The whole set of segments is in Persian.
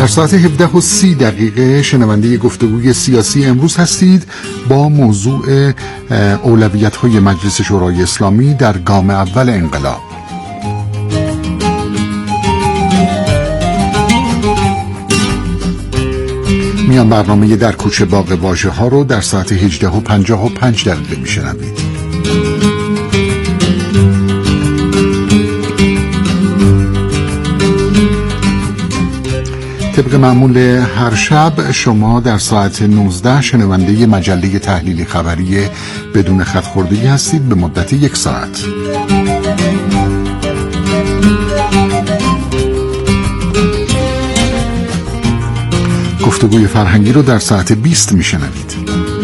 در ساعت 17:30 شنونده گفتگوی سیاسی امروز هستید با موضوع اولویت‌های مجلس شورای اسلامی در گام اول انقلاب. میان برنامه در کوچه باغ واژه‌ها رو در ساعت 18:55 میشنوید. طبق معمول هر شب شما در ساعت 19 شنونده مجله تحلیل خبری بدون خط خوردگی هستید به مدت 1 ساعت. گفتگوی فرهنگی رو در ساعت 20 میشنوید.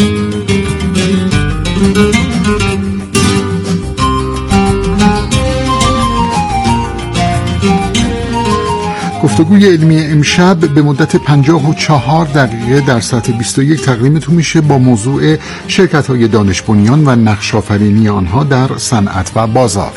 گفتگوی علمی امشب به مدت 54 دقیقه در ساعت 21 تقدیمتون میشه با موضوع شرکت‌های دانش بنیان و نقش آفرینی آنها در صنعت و بازار.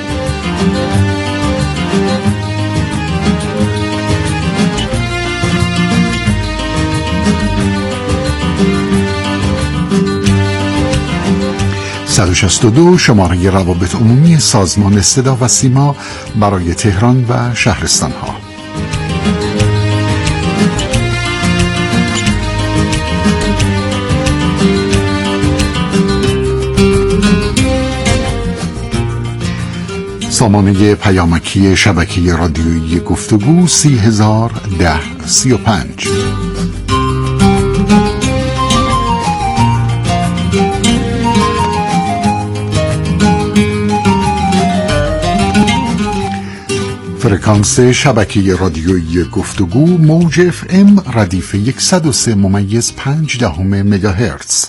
(162) شماره روابط عمومی سازمان صدا و سیما برای تهران و شهرستان‌ها. سامانه پیامکی شبکه رادیویی گفتگو 301035. فرکانس شبکه رادیویی گفتگو موج FM ردیف 103.5 مگاهرتز.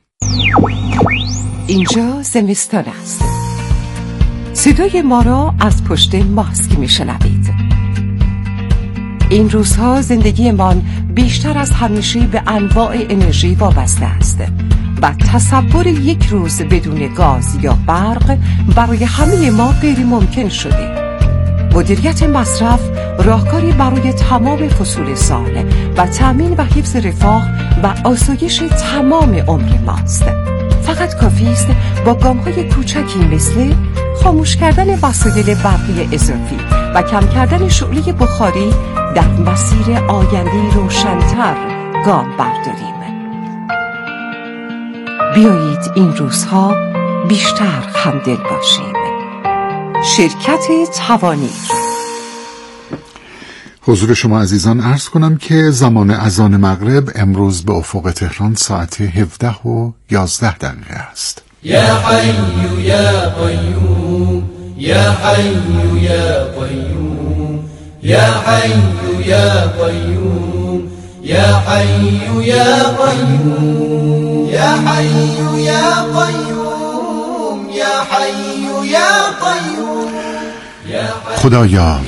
اینجا زمستان است. صدای ما را از پشت ماسک میشنوید. این روزها زندگیمان بیشتر از همیشه به انواع انرژی وابسته است و تصور یک روز بدون گاز یا برق برای همه ما غیر ممکن شده. مدیریت مصرف راهکاری برای تمام فصول سال و تامین و حفظ رفاه و آسایش تمام عمر ماست. فقط کافی است با گام‌های کوچکی مثل خاموش کردن وسایل برقی اضافی و کم کردن شعله بخاری در مسیر آینده روشن‌تر گام برداریم. بیایید این روزها بیشتر همدل باشیم. شرکت توانیر. حضور شما عزیزان عرض کنم که زمان اذان مغرب امروز به افق تهران ساعت 17:11 است. یا حی یا قیوم یا حی یا قیوم یا حی یا قیوم یا حی یا قیوم یا حی یا قیوم یا حی یا قیوم. خدایا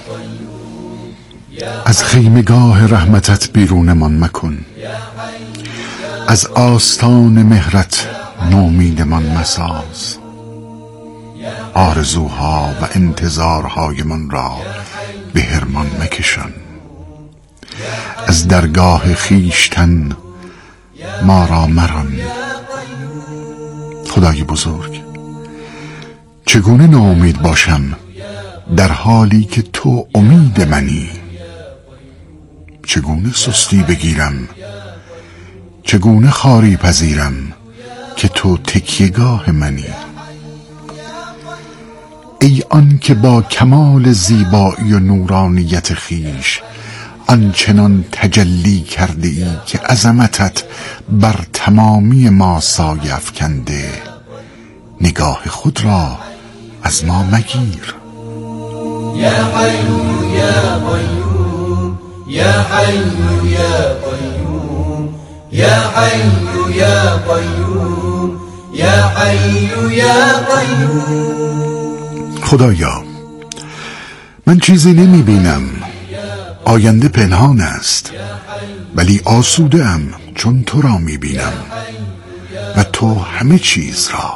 از خیمگاه رحمتت بیرونمان مکن، از آستان مهرت نومیدمان مساز، آرزوها و انتظارهایمان را به حرمان مکشان، از درگاه خیشتن ما را مران. خدای بزرگ، چگونه ناامید باشم در حالی که تو امید منی؟ چگونه سستی بگیرم، چگونه خواری پذیرم که تو تکیه‌گاه منی؟ ای آن که با کمال زیبایی و نورانیت خیش آنچنان تجلی کرده ای که عظمتت بر تمامی ما سایه افکنده، نگاه خود را از ما مگیر. یا حی یا قیوم یا حی یا قیوم یا حی یا قیوم یا حی یا قیوم. خدایا، من چیزی نمی بینم، آینده پنهان است، ولی آسوده ام چون تو را می بینم و تو همه چیز را.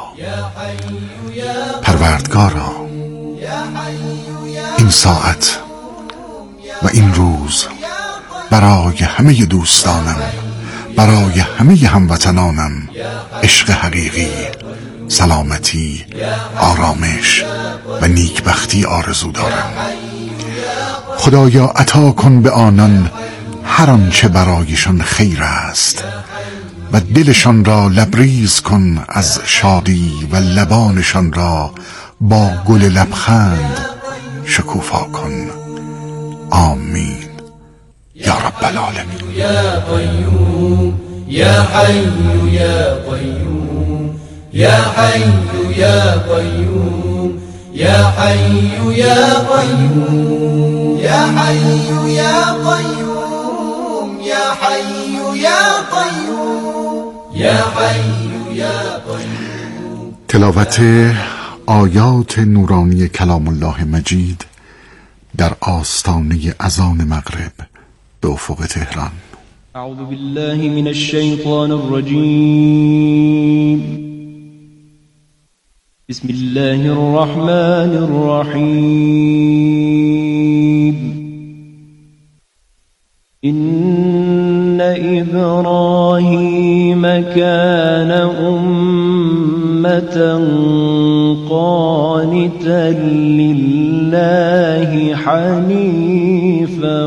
پروردگارا، این ساعت و این روز برای همه دوستانم، برای همه هموطنانم عشق حقیقی، سلامتی، آرامش و نیکبختی آرزو دارم. خدایا عطا کن به آنان هر آنچه برایشان خیر است و دلشان را لبریز کن از شادی و لبانشان را با گل لبخند شکوفا کن. آمین یا رب العالمین. یا قیوم یا حی یا قیوم یا حی یا قیوم یا حی یا قیوم یا حی یا قیوم یا حی یا قیوم یا حی یا قیوم. تلاوت آیات نورانی کلام الله مجید در آستانه اذان مغرب به افق تهران. اعوذ بالله من الشیطان الرجیم. بسم الله الرحمن الرحیم. إن إبراهيم كان أمة قانتا لله حنيفا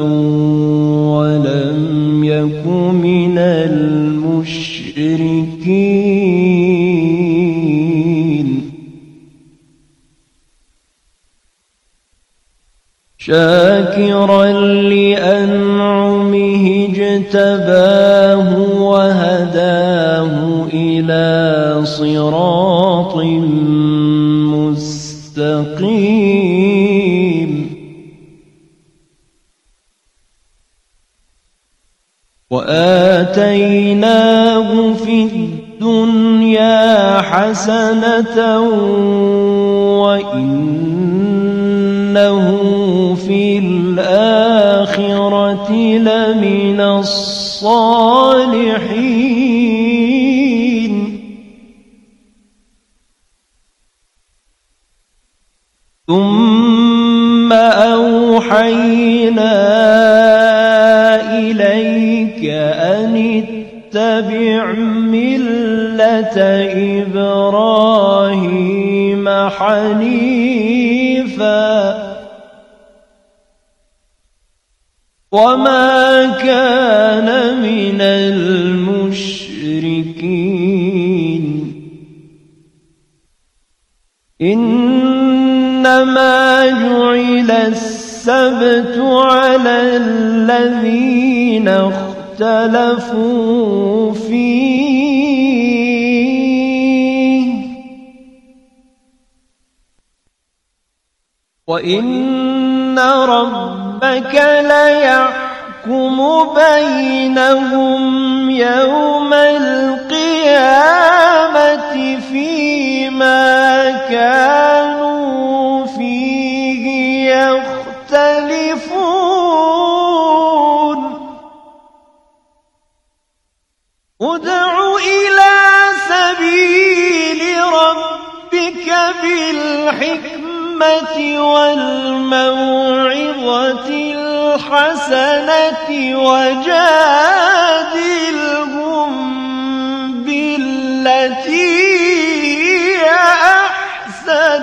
ولم يك من المشركين شاكرا لأنعمه اجتباه وهداه إلى صراط مستقيم وآتيناه في الدنيا حسنة وإنه في الآخرة لمن الصالحين ثم أوحينا إليك أن اتبع ملة إبراهيم حنيفا وما كان من المشركين إنما جعل السبت على الذين اختلفوا فيه وإن ربك ليحكم بينهم يوم القيامة فيما كانوا فيه يختلفون ادع إلى سبيل ربك بالحكمة والموعظة الحسنة وجادلهم بالتي هي أحسن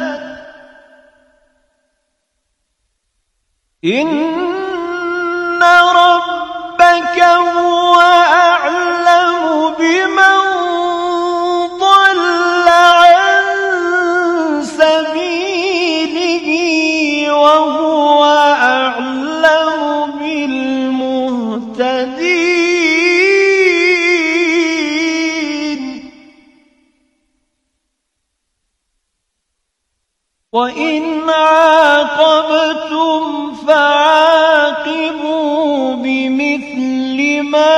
إن ربك هو أعلم بمن ضل عن سبيله وهو أعلم بالمهتدين وإن عاقبتم فعاقبوا بمثل ما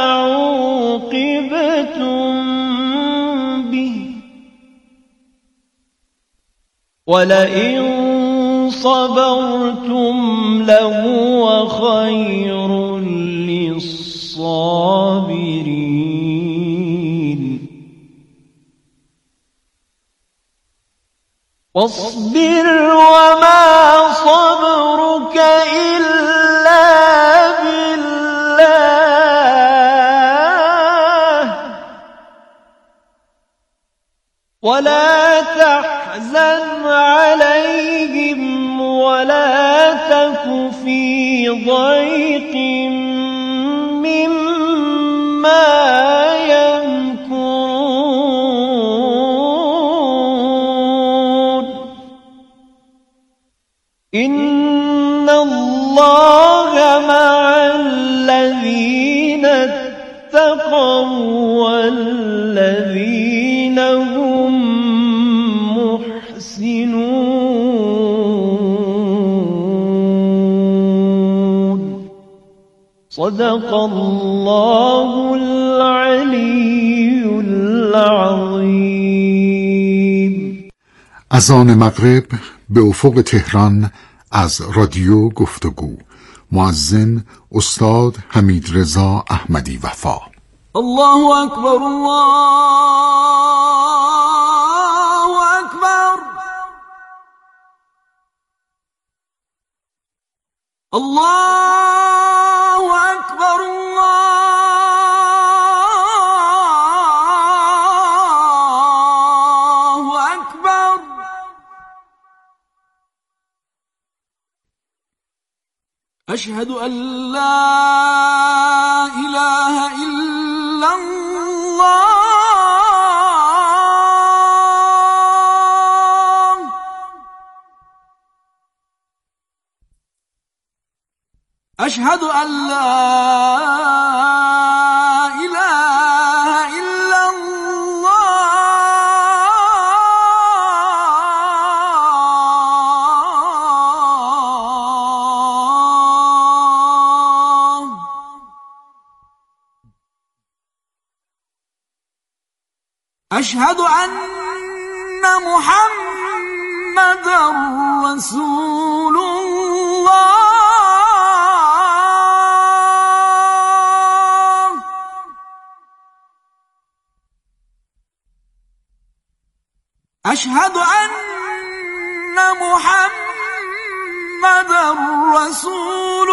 عوقبتم به ولئن صبرتم لهو خير للصابرين واصبر وما صبرك إلا بالله ولا تحزن عليهم ولا تك في ضيق مما يمكرون إن الله مع الذين اتقوا والذين هم محسنون صدق الله العلي العظيم. اذان مغرب به افق تهران از رادیو گفتگو. مؤذن استاد حمیدرضا احمدی وفا. الله أكبر الله أكبر الله أكبر الله أكبر أشهد أن لا إله إلا الله أشهد أن لا إله إلا الله أشهد أن محمدًا رسول الله أشهد أن محمدًا رسول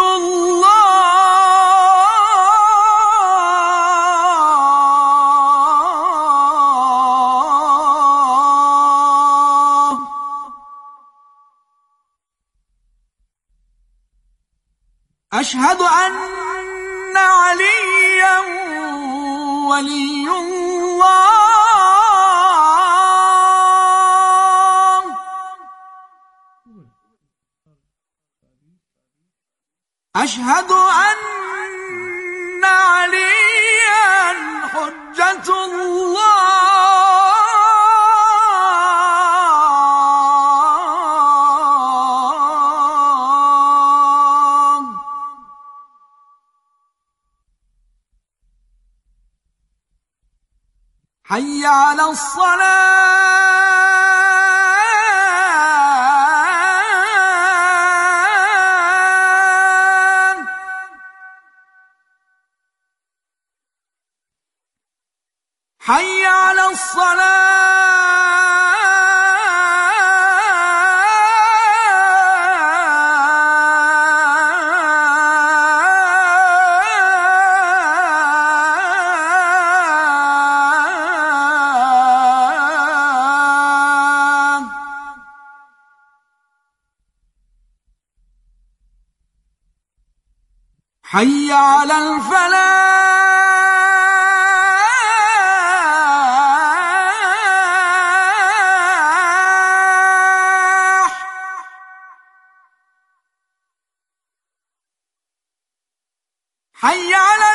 الله أشهد أن عليًا ولي الله أشهد أن عليًا حجة الله حي على الصلاة حي على الصلاة حي على الفلاح حي على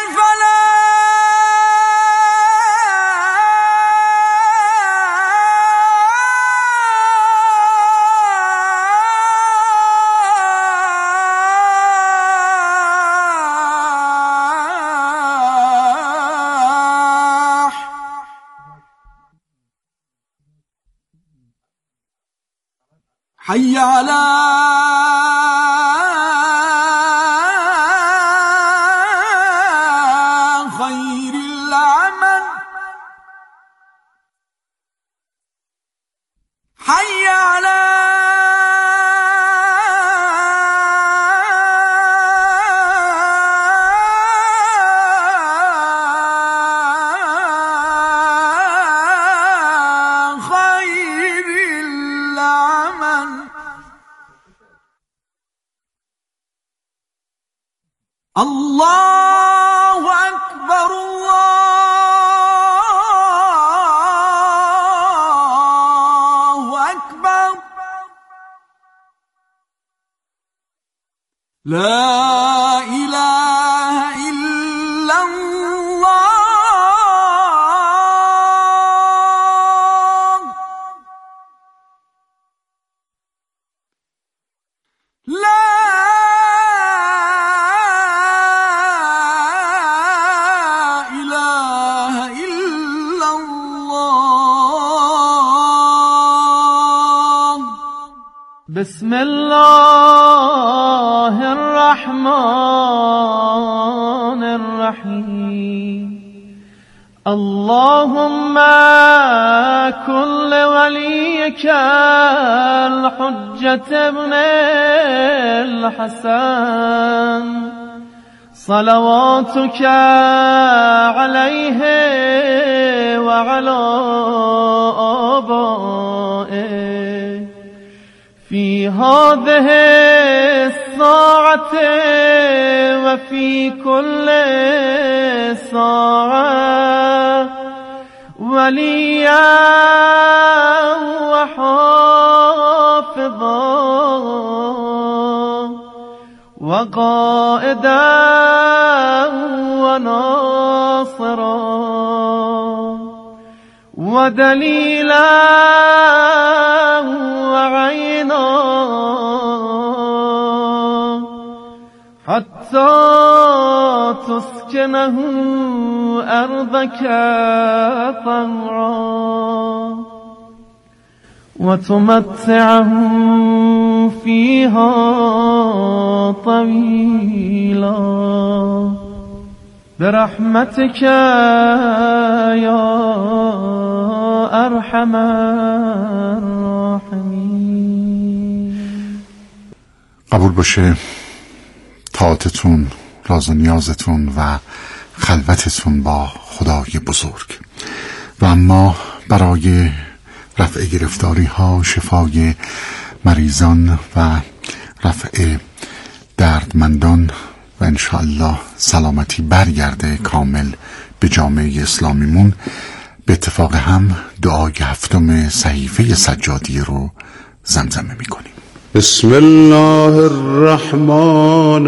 الفلاح حي على خير العمل حي على خير العمل الله أكبر الله أكبر لا إله إلا الله لا إله إلا الله بسم الله الرحمن الرحيم اللهم كن لوليك الحجة ابن الحسن صلواتك عليه وعلى آبائه في هذه الساعة وفي كل ساعة وليا وحافظا وقائدا وناصرا ودليلا وعينا حتى تسكنه أرضك طوعا وتمتعه فيها طويلا برحمتك يا أرحم الراحمين. قبول باشه طاعتتون، راز و نیازتون و خلوتتون با خدای بزرگ. و اما برای رفع گرفتاری ها، شفای مریضان و رفع دردمندان و انشاءالله سلامتی برگرده کامل به جامعه اسلامیمون، به اتفاق هم دعای هفتم صحیفه سجادیه رو زمزمه میکنیم. بسم الله الرحمن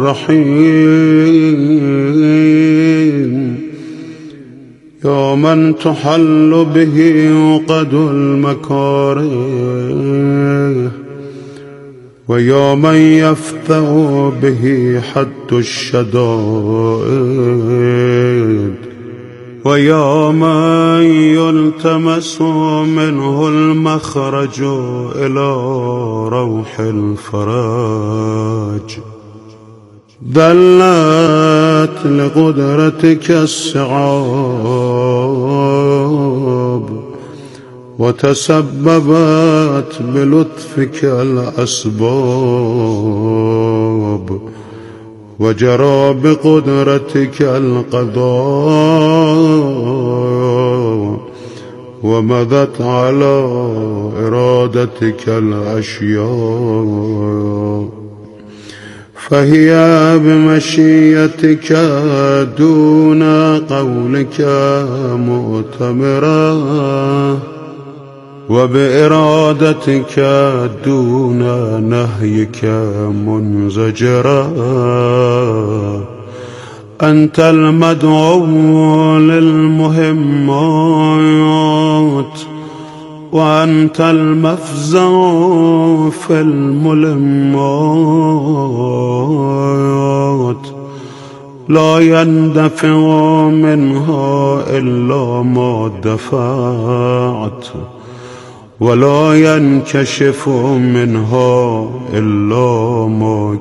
الرحیم یا من تحل به عقد المکاره و یا من یفتح به حد الشدائد و یا من یلتمس منه المخرج الى روح الفرج دلت لقدرتك الصعاب وتسببت بلطفك الأسباب وجرى بقدرتك القضاء ومضت على إرادتك الأشياء فهي بمشيتك دون قولك مؤتمرة وبإرادتك دون نهيك منزجرا أنت المدعو للمهمات وأنت المفزع في الملمات لا يندفع منها إلا ما دفعت ولا ينكشف منها إلا ما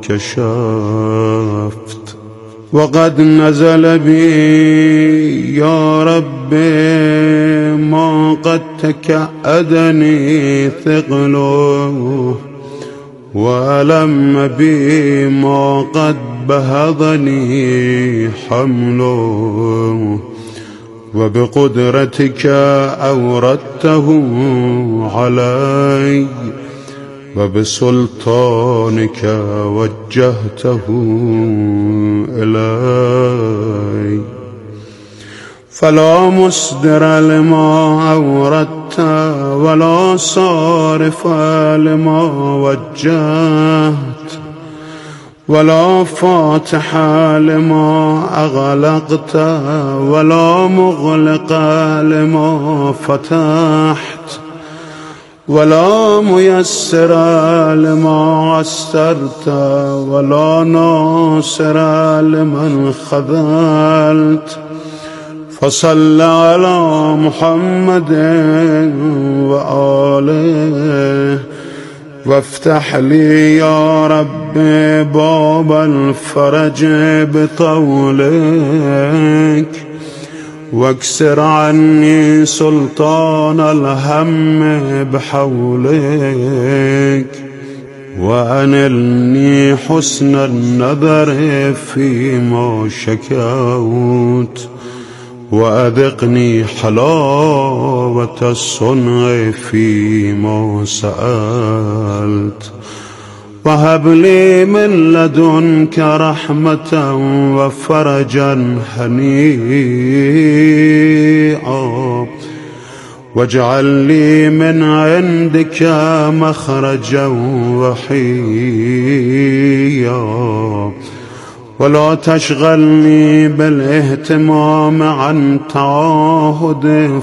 كشفت وقد نزل بي يا رب ما قد تكأدني ثقله وألم بي ما قد بهضني حمله وبقدرتك أوردته علي وبسلطانك وجهته إلي فلا مصدر لما أوردت ولا صارف لما وجهت ولا فاتح لما أغلقت ولا مغلق لما فتحت ولا ميسر لما عسرت ولا ناصر لمن خذلت فصل على محمد وآله وافتح لي يا رب باب الفرج بطولك واكسر عني سلطان الهم بحولك وأنلني حسن النظر فيما شكوت وأذقني حلاوة الصنع فيما سألت وهب لي من لدنك رحمة وفرجا هنيئا واجعل لي من عندك مخرجا وحيا ولا تشغلني بالاهتمام عن تعاهد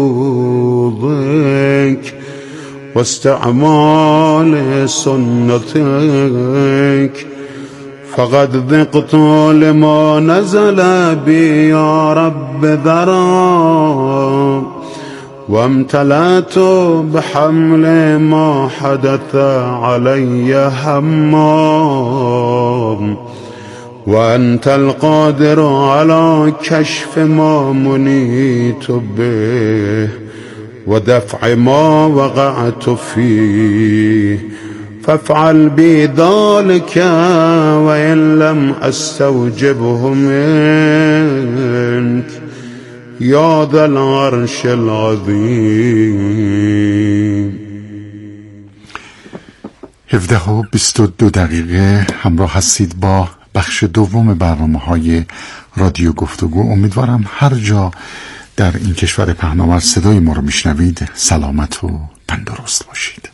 فروضك واستعمال سنتك فقد ذقت لما نزل بي يا رب ذرا وامتلأت بحمل ما حدث علي هما وأنت القادر على كشف ما منيت به ودفع ما وقعت فيه فافعل بي ذلك وإن لم أستوجبه منك يا ذا العرش العظيم. 17:22 همراه هستید با بخش دوم برنامه‌های رادیو گفتگو. امیدوارم هر جا در این کشور پهناور صدای ما رو میشنوید سلامت و تندرست باشید.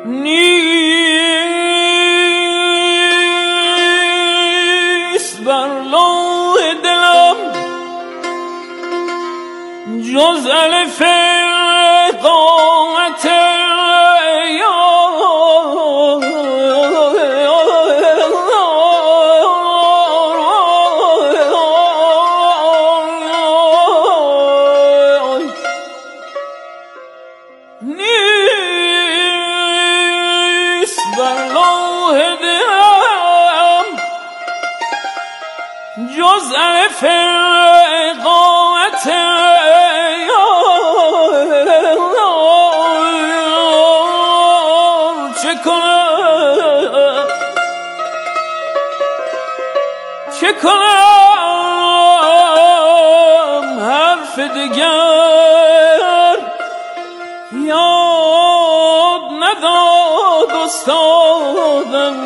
نیست بر لوح دلم جز الف قامت جز الف قامت چه کنم حرف دیگر یاد نداد استادم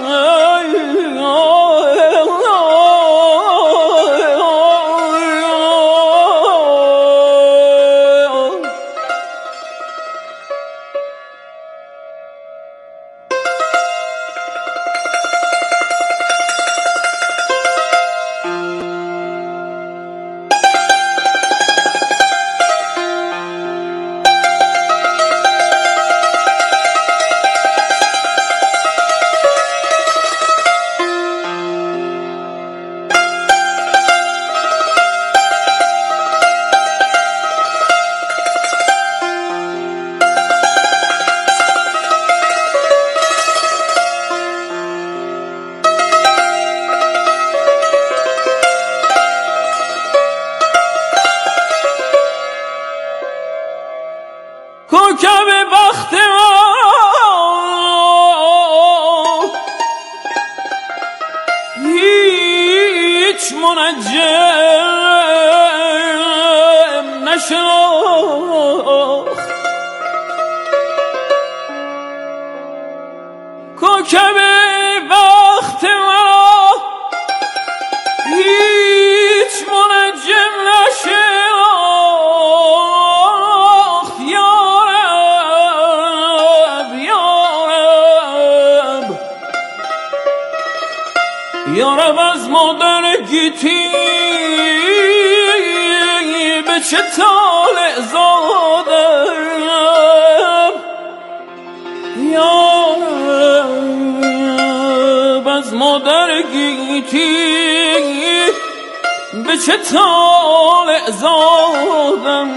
کوکب بخت ما هیچ منجم نشناخت کوکب بخت ما هیچ منجم نشناخت یارب از مادر گیتی به چه طالع زادم یارب از مادر گیتی به چه طالع زادم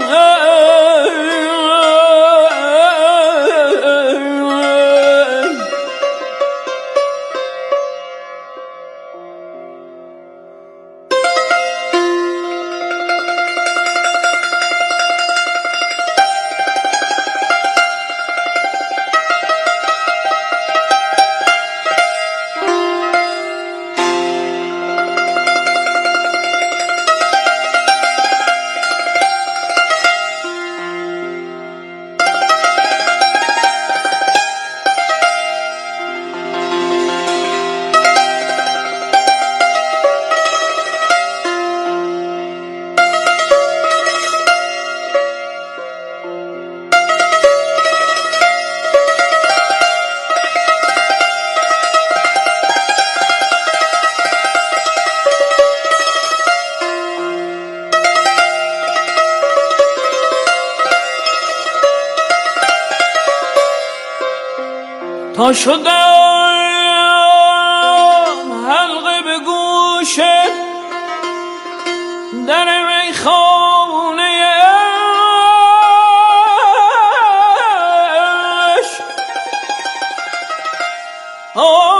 تا شدم حلقه به گوش در میخانه اش